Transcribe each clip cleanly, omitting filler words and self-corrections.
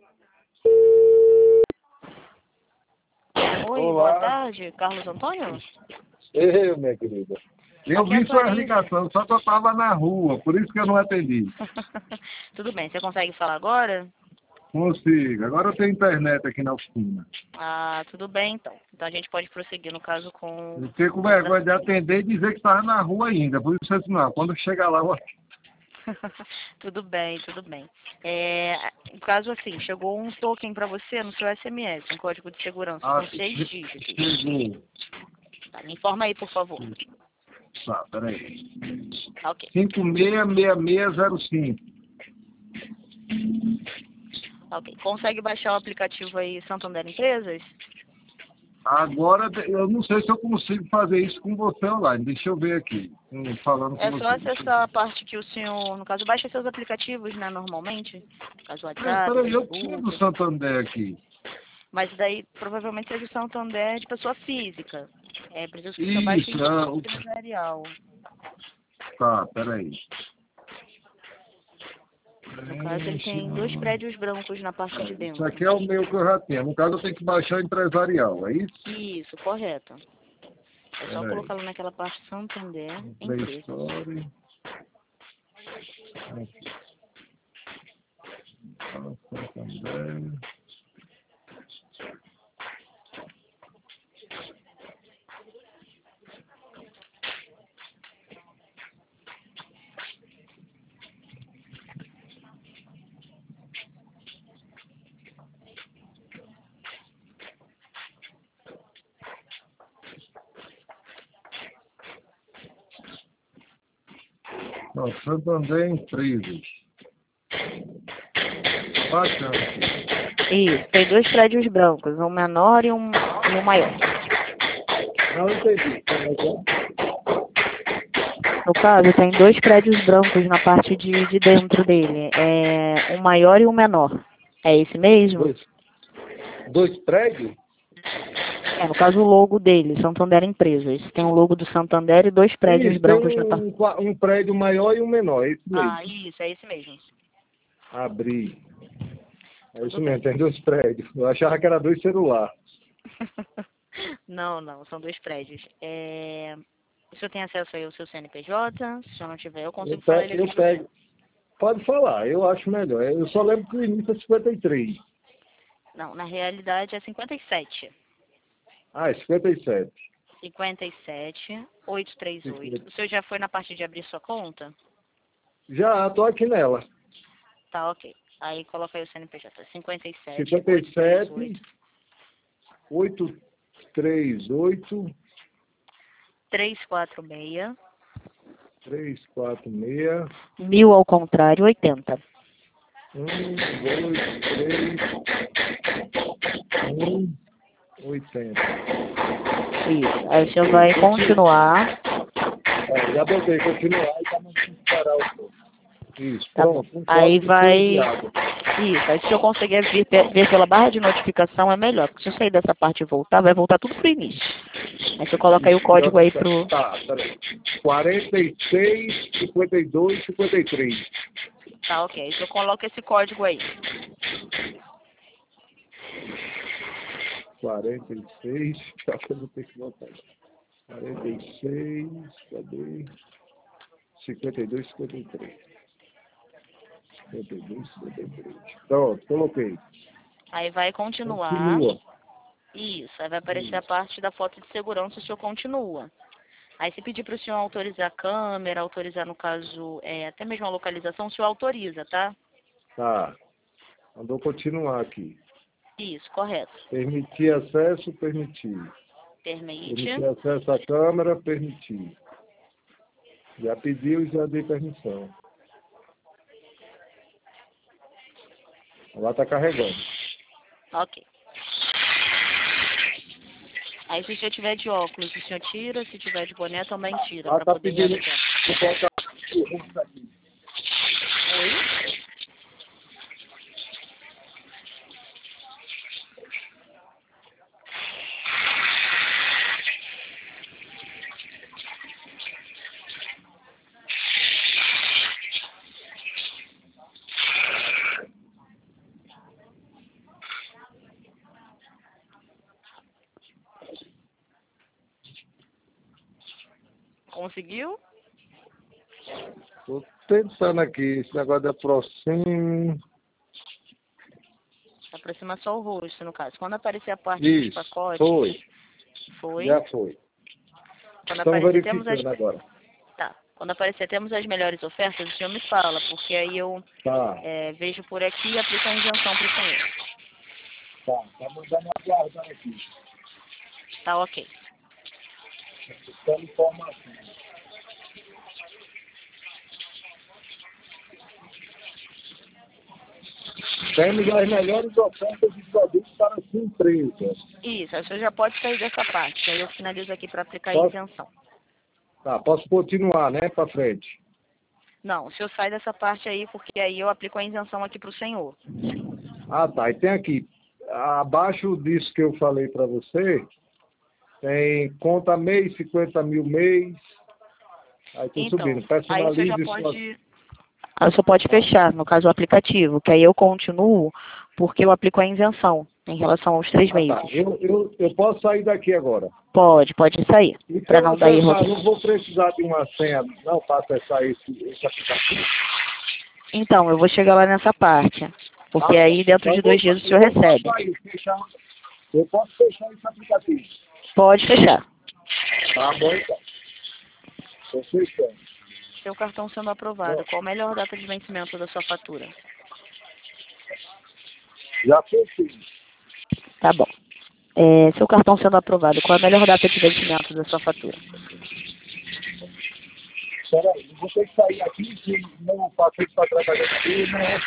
Oi, boa Olá. tarde, Carlos Antônio? Minha querida. Eu Aqui é a vi sua Clarice. ligação, só que eu estava na rua, por isso que eu não atendi. Tudo bem, você consegue falar agora? Consigo. Agora eu tenho internet aqui na oficina. Ah, tudo bem então. Então a gente pode prosseguir no caso com... Eu fiquei com vergonha de atender e dizer que estava na rua ainda. Por isso eu disse, não, quando chegar lá eu atendo. Tudo bem, tudo bem. No caso assim, chegou um token para você no seu SMS, um código de segurança com 6 dígitos. Chegou. Tá, me informa aí, por favor. Tá, peraí. Tá, ok. 566605. Tá, ok. Consegue baixar o aplicativo aí Santander Empresas? Agora eu não sei se eu consigo fazer isso com você online. Deixa eu ver aqui. Falando com É só você. acessar a parte que o senhor, no caso, baixa seus aplicativos, né, normalmente. No caso, WhatsApp, Peraí, eu tinha do Facebook. Santander aqui. Mas daí provavelmente seja o Santander de pessoa física. É preciso que você baixe Isso, é, empresarial. tá, peraí. No caso, ele tem 2 prédios brancos na parte de Isso dentro. aqui é o meu que eu já tenho. No caso, eu tenho que baixar o empresarial, é isso? Isso, correto. É só Peraí. colocar lá naquela parte Santander Play Empresas. Store. Aqui. Santander. Ó, Santander Empresas. Bacana. Isso, tem 2 prédios brancos, um menor e um maior. Não entendi. No caso, tem 2 prédios brancos na parte de dentro dele. É um maior e um menor. É esse mesmo? Dois prédios? No caso, o logo dele, Santander Empresas. Tem o logo do Santander e 2 prédios Isso, tem brancos na parte. um prédio maior e um menor, é isso mesmo. Ah, isso, é esse mesmo. Abri. É Tudo isso bem. mesmo, tem 2 prédios. Eu achava que era 2 celulares. Não, não, são 2 prédios. O senhor tem acesso aí ao seu CNPJ? Se o senhor não tiver, eu consigo falar ele aqui Eu pro senhor. pego. Pode falar, eu acho melhor. Eu só lembro que o início é 53. Não, na realidade é 57. Ah, é 57. 57, 838. O senhor já foi na parte de abrir sua conta? Já, tô aqui nela. Tá, ok. Aí coloca aí o CNPJ. 57, 57, 838, 346, 346, 1000 ao contrário, 80. 1, 2, 3, 1, 80. Isso. Aí o senhor vai continuar. Já botei continuar e tá mandando parar o som. Isso, Tá bom. pronto. Um Aí código foi vai. enviado. Isso. Aí se eu conseguir ver pela barra de notificação é melhor. Porque se eu sair dessa parte e voltar, vai voltar tudo pro início. Aí você coloca aí o código aí pro. Tá, peraí. 46, 52, 53. Tá, ok. Aí o senhor coloca esse código aí. 46, só que eu vou ter que botar. 46, cadê? 52, 53. 52, 53. Pronto, coloquei. Aí vai continuar. Continua. Isso. Aí vai aparecer a Isso. parte da foto de segurança, o senhor continua. Aí se pedir para o senhor autorizar a câmera, autorizar no caso, até mesmo a localização, o senhor autoriza, tá? Tá. Mandou continuar aqui. Isso, correto. Permitir acesso, permitir. Permite. Permitir acesso à câmera, permitir. Já pediu e já dei permissão. Lá está carregando. Ok. Aí se o senhor tiver de óculos, o senhor tira, se tiver de boné também tira, Lá para está poder pedindo. realizar. Oi? Conseguiu? Tô pensando aqui, esse negócio da Prosim. Aproxima só o rosto, no caso. Quando aparecer a parte dos Isso, pacotes... foi. Foi. Já foi. Quando Estão aparecer, temos as... verificando agora. Tá. Quando aparecer, temos as melhores ofertas, o senhor me fala, porque aí eu Tá, vejo por aqui e aplico a isenção para o senhor. tá mandando aguardar aqui. Tá ok. Buscando informação. Temos as melhores ofertas de produtos para a sua empresa. Isso, aí o senhor já pode sair dessa parte, aí eu finalizo aqui para aplicar a Posso? isenção. Tá, posso continuar, né, para frente. Não, o senhor sai dessa parte aí, porque aí eu aplico a isenção aqui para o senhor. Ah, tá. E tem aqui, abaixo disso que eu falei para você, tem conta mês, 50 mil mês. Aí tem Então, subindo. aí o senhor já Personalize sua... pode... Aí o senhor pode fechar, no caso o aplicativo, que aí eu continuo, porque eu aplico a isenção em relação aos 3 Ah, tá. meses. Eu posso sair daqui agora. Pode sair, E para para não dar erro acessar, aqui. não vou precisar de uma senha, não, para acessar esse aplicativo. Então, eu vou chegar lá nessa parte, porque Ah, aí dentro de 2 dias o senhor eu vou recebe. sair, eu posso fechar esse aplicativo. Pode fechar. Tá bom, então. Tô fechando. Seu cartão sendo aprovado, qual a melhor data de vencimento da sua fatura? Já fechei. Tá bom. Seu cartão sendo aprovado, qual a melhor data de vencimento da sua fatura? Espera aí, eu vou ter que sair aqui, que não passei para trabalhar aqui, né?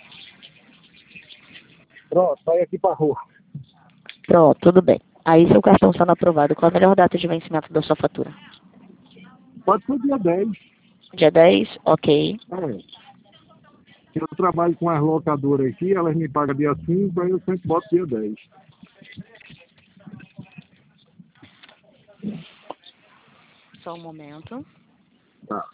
Pronto, sai aqui para rua. Pronto, tudo bem. Aí seu cartão sendo aprovado, qual a melhor data de vencimento da sua fatura? Pode ser dia 10. Dia 10, ok. Eu trabalho com as locadoras aqui, elas me pagam dia 5, aí eu sempre boto dia 10. Só um momento. Tá.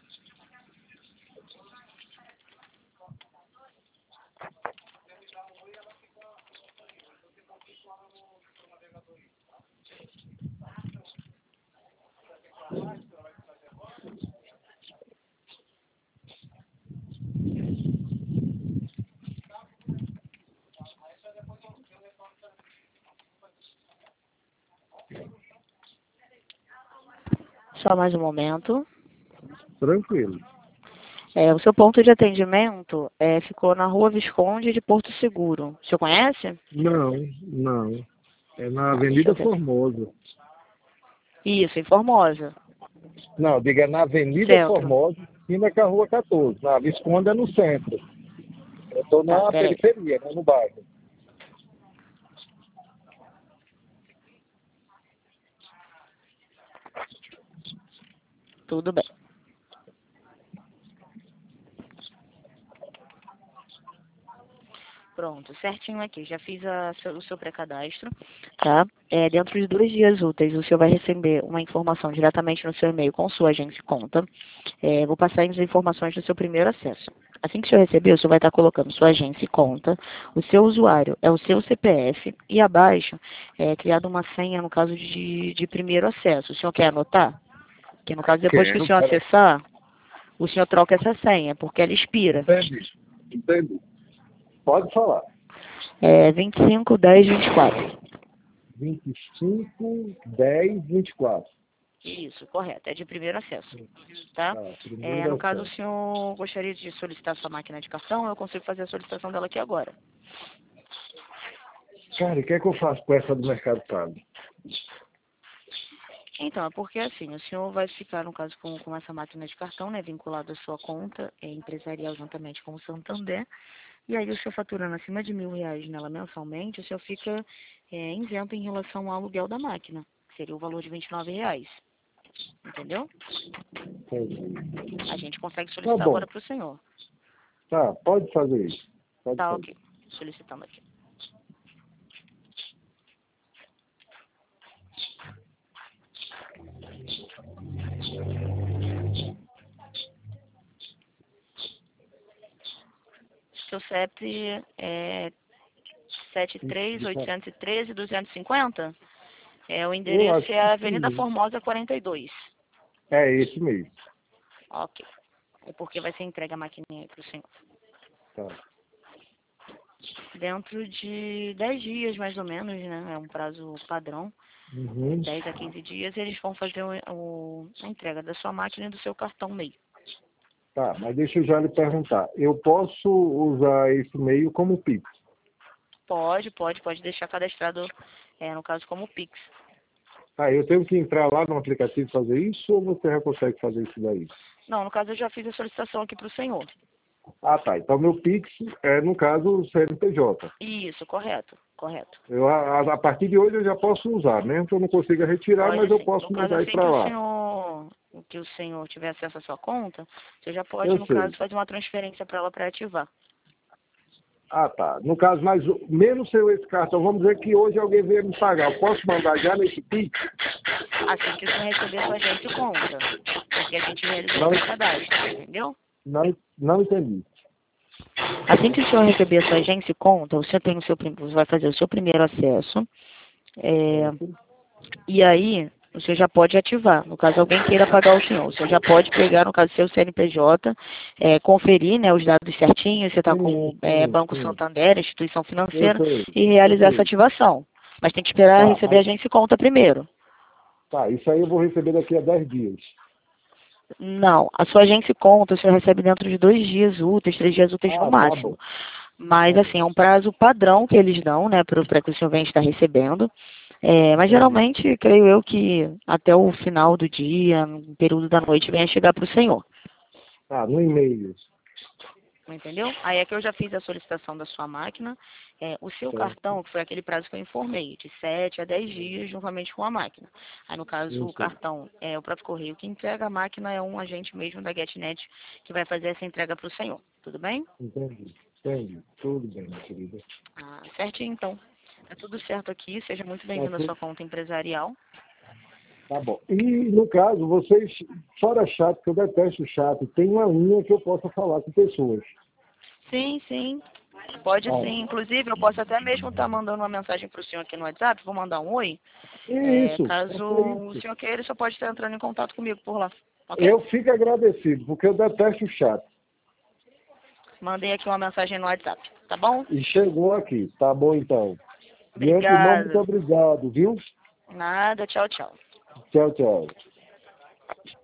Só mais um momento. Tranquilo. O seu ponto de atendimento ficou na Rua Visconde de Porto Seguro. O senhor conhece? Não. É na Deixa Avenida eu ver. Formosa. Isso, em Formosa. Não, diga na Avenida Centro. Formosa, esquina com a Rua 14. Na Visconde é no centro. Eu estou Tá, na peraí. periferia, não no bairro. Tudo bem. Pronto, certinho aqui. Já fiz o seu pré-cadastro, tá? Dentro de 2 dias úteis, o senhor vai receber uma informação diretamente no seu e-mail com sua agência e conta. Vou passar as informações do seu primeiro acesso. Assim que o senhor receber, o senhor vai estar colocando sua agência e conta, o seu usuário é o seu CPF e abaixo é criada uma senha no caso de primeiro acesso. O senhor quer anotar? Que no caso, depois que o Quero, senhor peraí. acessar, o senhor troca essa senha, porque ela expira. Entendi. Pode falar. 25 10 24. 25, 10, 24. Isso, correto. É de primeiro acesso, tá? Tá, primeiro No caso, o acesso. senhor gostaria de solicitar sua máquina de cartão, eu consigo fazer a solicitação dela aqui agora. Cara, o que é que eu faço com essa do Mercado Pago? Então, é porque assim, o senhor vai ficar, no caso, com essa máquina de cartão, né, vinculado à sua conta empresarial juntamente com o Santander, e aí o senhor faturando acima de R$ 1.000 nela mensalmente, o senhor fica isento em relação ao aluguel da máquina, que seria o valor de R$ 29. Entendeu? Entendi. A gente consegue Tá solicitar bom. agora para o senhor. Tá, pode fazer isso. Pode Tá, fazer. ok. Solicitando aqui. Seu CEP é 73813-250? O Eu endereço acho é a que Avenida sim. Formosa 42. É esse mesmo. Ok. É porque vai ser entregue a maquininha aí para o senhor. Tá. Dentro de 10 dias, mais ou menos, né? É um prazo padrão. Uhum. 10 a 15 dias, eles vão fazer a entrega da sua máquina e do seu cartão MEI. Tá, mas deixa eu já lhe perguntar. Eu posso usar esse e-mail como Pix? Pode deixar cadastrado, no caso, como Pix. Ah, eu tenho que entrar lá no aplicativo e fazer isso ou você já consegue fazer isso daí? Não, no caso, eu já fiz a solicitação aqui para o senhor. Ah, tá. Então meu Pix é, no caso, o CNPJ. Isso, correto. A partir de hoje eu já posso usar, mesmo que eu não consiga retirar, Pode mas eu sim. No posso caso, mandar ir assim para lá. que o senhor tiver acesso à sua conta, você já pode, Eu no sei. caso, fazer uma transferência para ela para ativar. Ah, tá. No caso, mas menos se esse cartão, vamos dizer que hoje alguém veio me pagar. Eu posso mandar já nesse Pix? Assim que o senhor receber sua agência conta. Porque a gente realizou o Não, pré-cadastro, entendeu? não entendi. Assim que o senhor receber a sua agência conta, o senhor tem você vai fazer o seu primeiro acesso. Certo? E aí, o senhor já pode ativar. No caso, alguém queira pagar o senhor já pode pegar, no caso, seu CNPJ, conferir, né, os dados certinhos, você está com Banco Sim. Santander, instituição Eu financeira, sei. e Eu realizar essa sei. ativação. Mas tem que esperar Tá, receber a mas agência conta primeiro. tá, isso aí eu vou receber daqui a 10 dias. Não, a sua agência conta o senhor recebe dentro de 2 dias úteis, 3 dias úteis no Ah, tá bom. máximo. Mas, Tá bom. assim, é um prazo padrão que eles dão, né, para que o senhor venha estar recebendo. Mas, Entendi. geralmente, creio eu que até o final do dia, no período da noite, venha chegar para o senhor. Tá, no e-mail. Entendeu? Aí é que eu já fiz a solicitação da sua máquina. O seu Certo? cartão, que foi aquele prazo que eu informei, de 7 a 10 dias, juntamente com a máquina. Aí, no caso, Eu o sei. cartão é o próprio correio que entrega, a máquina é um agente mesmo da GetNet que vai fazer essa entrega para o senhor. Tudo bem? Entendi. Entendi. Tudo bem, minha querida. Ah, certinho, então. Tá tudo certo aqui. Seja muito Tá, bem-vindo à sua conta empresarial. tá bom. E, no caso, vocês, fora chat, que eu detesto chat, tem uma linha que eu possa falar com pessoas. Sim, sim. Pode Ah, sim. Inclusive, eu posso até mesmo estar mandando uma mensagem para o senhor aqui no WhatsApp. Vou mandar um oi. isso, Caso faça o isso. senhor queira, ele só pode estar entrando em contato comigo por lá. Ok? Eu fico agradecido, porque eu detesto chat. Mandei aqui uma mensagem no WhatsApp. Tá bom? E chegou aqui. Tá bom, então. De antemão, muito Obrigada. obrigado, viu? Nada. Tchau, tchau. Tchau, tchau.